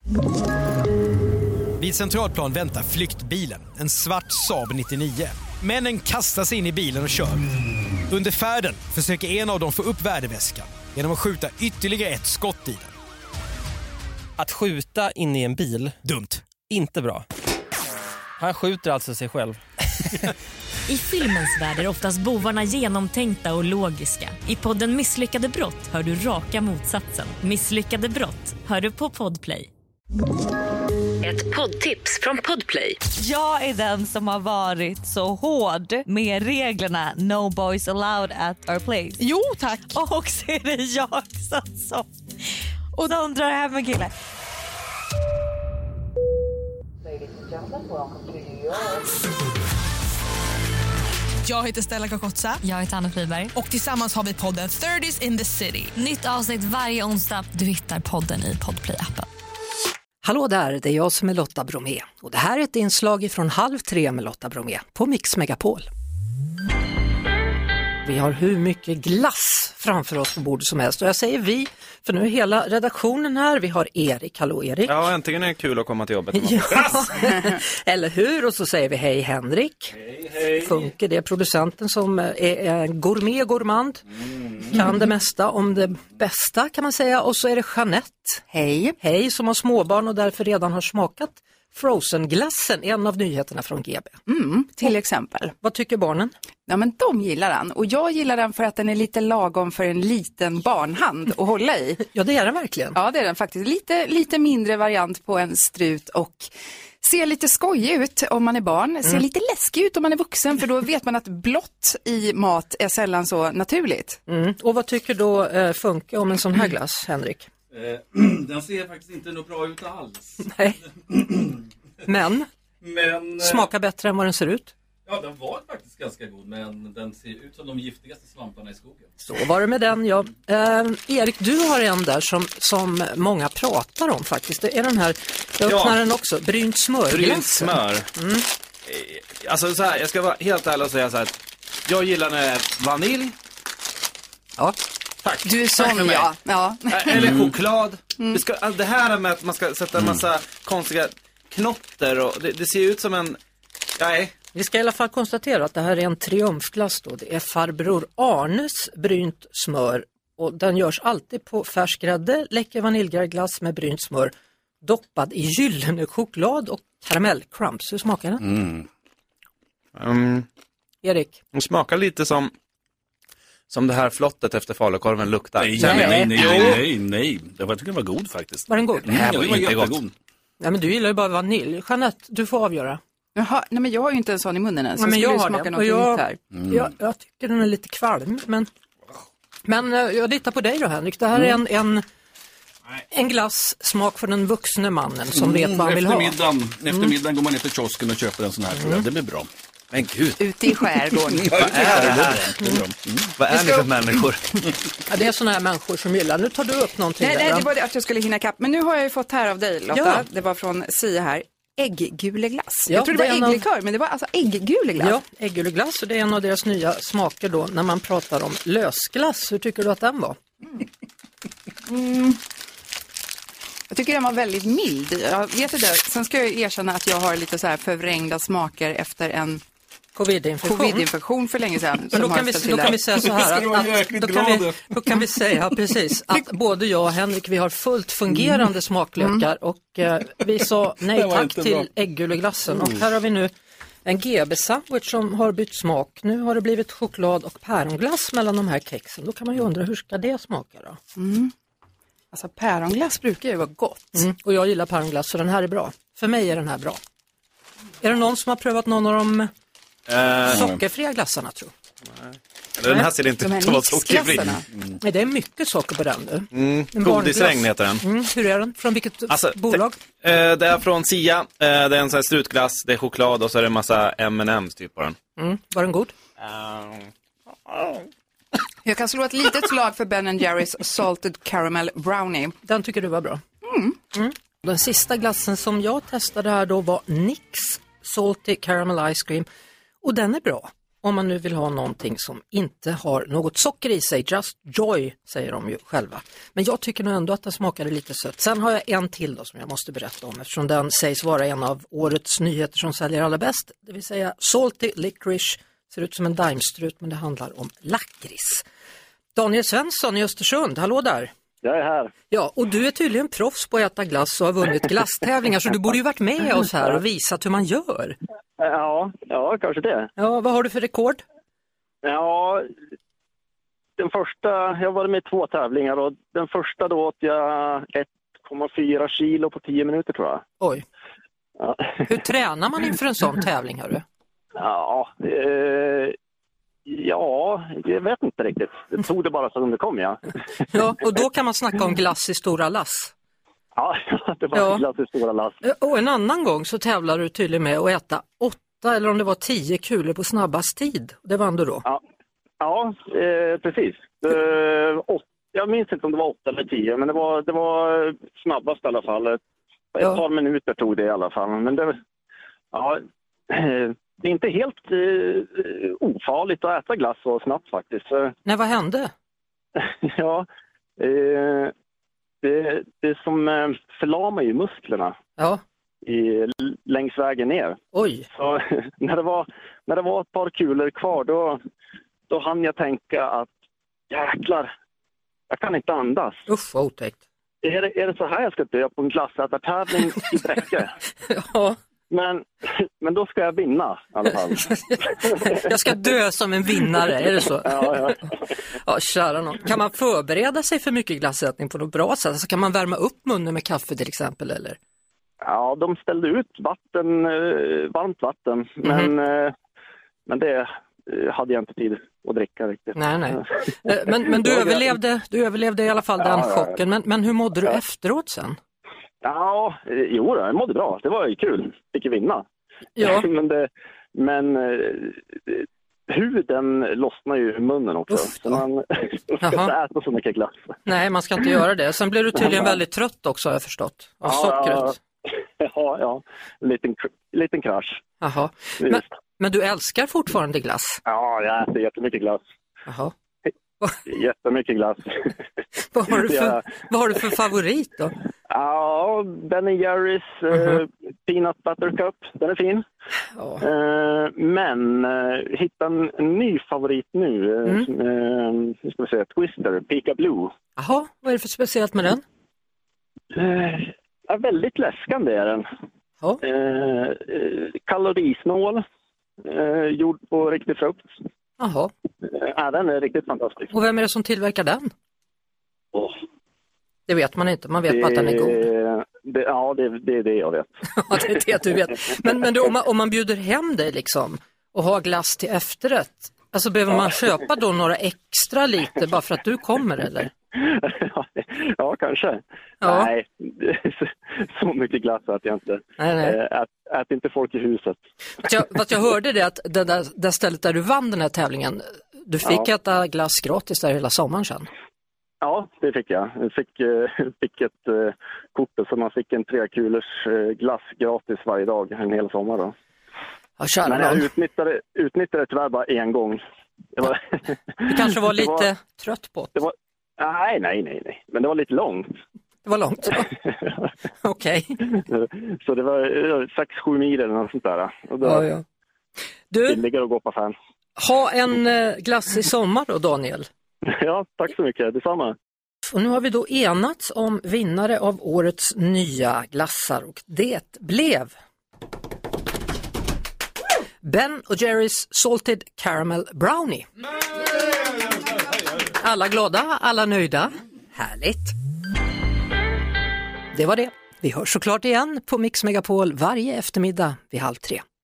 Vid Centralplan väntar flyktbilen, en svart Saab 99. Männen kastar sig in i bilen och kör. Under färden försöker en av dem få upp värdeväskan genom att skjuta ytterligare ett skott i den. Att skjuta in i en bil, dumt. Inte bra. Han skjuter alltså sig själv. I filmens värld är oftast bovarna genomtänkta och logiska. I podden Misslyckade brott hör du raka motsatsen. Misslyckade brott hör du på Podplay. Ett poddtips från Podplay. Jag är den som har varit så hård med reglerna No boys allowed at our place. Jo, tack. Och så är det jag som och de drar hem en kille. Jag heter Stella Kakotsa. Jag heter Anna Friberg. Och tillsammans har vi podden 30s in the City. Nytt avsnitt varje onsdag. Du hittar podden i Podplay-appen. Hallå där, det är jag som är Lotta Bromé. Och det här är ett inslag från 2:30 med Lotta Bromé på Mix Megapol. Vi har hur mycket glass framför oss på bordet som helst. Och jag säger vi, för nu är hela redaktionen här. Vi har Erik. Hallå Erik. Ja, äntligen är det kul att komma till jobbet. Ja. Eller hur? Och så säger vi hej Henrik. Hej. Funke, det är producenten som är en gourmand. Kan det mesta om det bästa kan man säga. Och så är det Jeanette. Hej. Hej, som har småbarn och därför redan har smakat Frozen-glassen, en av nyheterna från GB. Till exempel. Vad tycker barnen? Ja, men de gillar den. Och jag gillar den för att den är lite lagom för en liten barnhand att hålla i. Ja, det är den verkligen. Ja, det är den faktiskt. Lite mindre variant på en strut och ser lite skojig ut om man är barn. Ser lite läskig ut om man är vuxen, för då vet man att blått i mat är sällan så naturligt. Och vad tycker då Funke om en sån här glass, Henrik? Den ser faktiskt inte något bra ut alls. Nej. Men smakar bättre än vad den ser ut. Ja, den var faktiskt ganska god, men den ser ut som de giftigaste svamparna i skogen. Så var det med den, ja. Erik, du har en där som många pratar om faktiskt. Det är den här, jag öppnar den också, brynt smör. Brynt smör. Alltså så här, jag ska vara helt ärlig och säga så här. Jag gillar när det är vanilj. Ja. Tack. Du är sån, ja. Eller choklad. Det här med att man ska sätta en massa konstiga knotter och det ser ut som en... Nej. Vi ska i alla fall konstatera att det här är en triumfglass då. Det är farbror Arnes brynt smör och den görs alltid på färsk grädde, läcker vaniljglass med brynt smör doppad i gyllene choklad och karamellcrumbs. Hur smakar den? Erik? Den smakar lite som det här flottet efter falukorven luktar. Nej. Jag tycker den var god faktiskt. Var den god? Nej, Den var jättegod. Ja, men du gillar ju bara vanilj. Jeanette, du får avgöra. Jaha, nej, men jag har ju inte en sån i munnen än, så men skulle jag det har smaka det. något nytt här. Jag tycker den är lite kvalm, men jag litar på dig då, Henrik. Det här är en glass smak för den vuxne mannen som vet vad han vill ha. Eftermiddagen går man ner till kiosken och köper en sån här, tror jag. Det blir bra. Men gud. Ute i skärgården. Vad är det här? Vad är ni för människor? Ja, det är såna här människor som gillar. Nu tar du upp någonting. Nej, det var det att jag skulle hinna kapp. Men nu har jag ju fått här av dig, Lotta. Ja. Det var från Sia här. Äggguleglass. Ja, jag tror det var ägglikör, men det var alltså äggguleglass. Ja, äggguleglass, och det är en av deras nya smaker då när man pratar om lösglass. Hur tycker du att den var? Jag tycker den var väldigt mild. Jag vet inte. Sen ska jag erkänna att jag har lite så här förvrängda smaker efter en covid-infektion för länge sedan. Men då kan vi säga så här då kan vi säga precis att både jag och Henrik, vi har fullt fungerande smaklökar och vi sa nej tack till äggguleglassen. Och här har vi nu en GB-sandwich som har bytt smak. Nu har det blivit choklad och päronglass mellan de här kexen. Då kan man ju undra, hur ska det smaka då? Alltså päronglass brukar ju vara gott. Och jag gillar päronglass, så den här är bra. För mig är den här bra. Är det någon som har prövat någon av de sockerfria glassarna, tror jag? Den här ser inte ut att vara sockerfri. Nej, det är mycket socker på den nu. Godisregn heter den. Hur är den? Från vilket bolag? Det är från Sia. Det är en sån här strutglass, det är choklad och så är det en massa M&M's typ på den. Var den god? Jag kan slå ett litet slag för Ben & Jerry's Salted Caramel Brownie. Den tycker du var bra. Den sista glassen som jag testade här då var NYX Salty Caramel Ice Cream. Och den är bra. om man nu vill ha någonting som inte har något socker i sig. Just Joy säger de ju själva. Men jag tycker nog ändå att det smakade lite sött. Sen har jag en till då som jag måste berätta om eftersom den sägs vara en av årets nyheter som säljer allra bäst. Det vill säga Salty Licorice. Ser ut som en daimstrut men det handlar om lakrits. Daniel Svensson i Östersund, hallå där. Jag är här. Ja, och du är tydligen proffs på att äta glass och har vunnit glasstävlingar så du borde ju varit med oss här och visat hur man gör. Ja, kanske det. Ja, vad har du för rekord? Ja, den första, jag var med i 2 tävlingar och den första då åt jag 1,4 kilo på 10 minuter tror jag. Oj. Ja. Hur tränar man inför en sån tävling, hörru? Ja, jag vet inte riktigt. Det tog det bara som det kom, ja. Ja, och då kan man snacka om glass i stora lass. Ja, det var glass i stora lass. Och en annan gång så tävlar du tydligen med att äta 8 eller om det var 10 kulor på snabbast tid. Det vann du då? Ja, precis. Jag minns inte om det var 8 eller 10, men det var snabbast i alla fall. Ett par minuter tog det i alla fall. Men det är inte helt ofarligt att äta glass så snabbt faktiskt. Nej, vad hände? Ja, det som förlamar ju musklerna längs vägen ner. Oj. Så när det var ett par kulor kvar då hann jag tänka att jäklar, jag kan inte andas. Usch, vad otäckt. Är det så här jag ska dö på en glassätartävling i Bräcke? Ja. Men då ska jag vinna i alla fall. Jag ska dö som en vinnare, är det så? Ja. Ja, kära någon. Kan man förbereda sig för mycket glassätning på något bra sätt? Alltså, kan man värma upp munnen med kaffe till exempel, eller? Ja, de ställde ut varmt vatten, men det hade jag inte tid att dricka riktigt. Nej. Men du överlevde i alla fall den chocken. Men hur mådde du efteråt sen? Ja, jag mådde bra. Det var ju kul. Fick ju vinna. Ja. men huden lossnar ju i munnen också. Så man ska inte äta så mycket glass. Nej, man ska inte göra det. Sen blir du tydligen väldigt trött också, har jag förstått. Av sockret. Ja. En liten krasch. Jaha. Men du älskar fortfarande glass? Ja, jag äter jättemycket glass. Jaha. Jättemycket glass. Vad har du för favorit då? Ja, Ben & Jerry's Peanut Butter Cup. Den är fin. Ja. Men hitta en ny favorit nu. Nu ska vi säga Twister, Pika Blue. Jaha, vad är det för speciellt med den? Väldigt läskande är den. Ja. Kalorisnål. Gjord på riktig frukt. Jaha. Den är riktigt fantastisk. Och vem är det som tillverkar den? Det vet man inte, man vet bara att den är god. Det är det jag vet. Ja, det är det du vet. Men du, om man bjuder hem dig liksom och har glass till efterrätt, alltså behöver man köpa då några extra liter bara för att du kommer, eller? Ja, kanske. Ja. Nej, så mycket glass att jag inte. Nej. Ät inte folk i huset. Fast jag hörde det att det där stället där du vann den här tävlingen, du fick äta glass gratis där hela sommaren sedan. Ja, det fick jag. Jag fick ett kort så man fick en 3-kulers glass gratis varje dag en hel sommar då. Ja, men jag utnyttade tyvärr bara en gång. Du kanske var lite trött på det? Nej. Men det var lite långt. Det var långt? Okej. Så det var 6-7 mil eller något sånt där. Och då Du, ligger och gå på fan. Ha en glass i sommar då, Daniel. Ja, tack så mycket. Detsamma. Och nu har vi då enats om vinnare av årets nya glassar och det blev Ben & Jerry's Salted Caramel Brownie. Alla glada, alla nöjda. Härligt. Det var det. Vi hörs såklart igen på Mix Megapol varje eftermiddag vid 14:30.